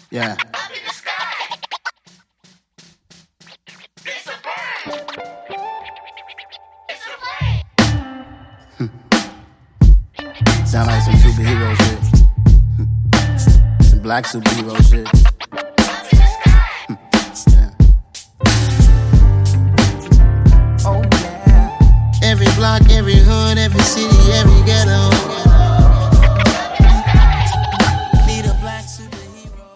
Yeah. Up in the sky. It's a bird. It's a plane. Sound like some superhero shit. Some black superhero shit. Up in the sky. Yeah. Oh yeah. Every block, every hood, every city, every ghetto.